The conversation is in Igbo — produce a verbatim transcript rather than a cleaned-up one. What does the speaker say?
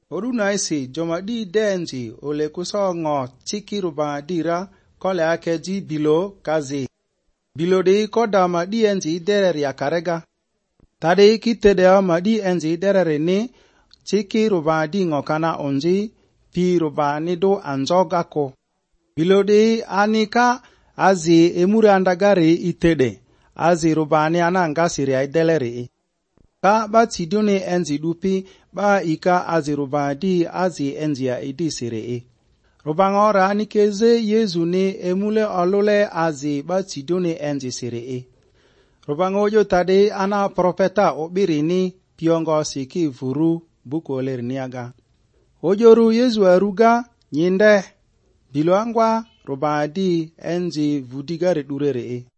Oruna isi jomadi denji ole kuso ngo chiki ruba dira kole akeji bilo kazi. Bilo de koda madi enji dereri akarega. Tade kitede madi enji dereri ni chiki ruba di ngokana onji pi ruba nido anjogako. Bilo de anika azi emuri andagari itede. Azi ruba ni anangasiri aideleri. Ka bati duni enzi dupi ba ika azi ruba di azi enzi ya idi siri. Ruba ngora nikeze Yezu ni emule olule azi bati duni enzi siri. Ruba ngojo tade ana profeta obiri ni piongo siki vuru buku oler niaga. Ojoru Yezu aruga nyinde. Bilo angwa ruba di enzi vudigare durere.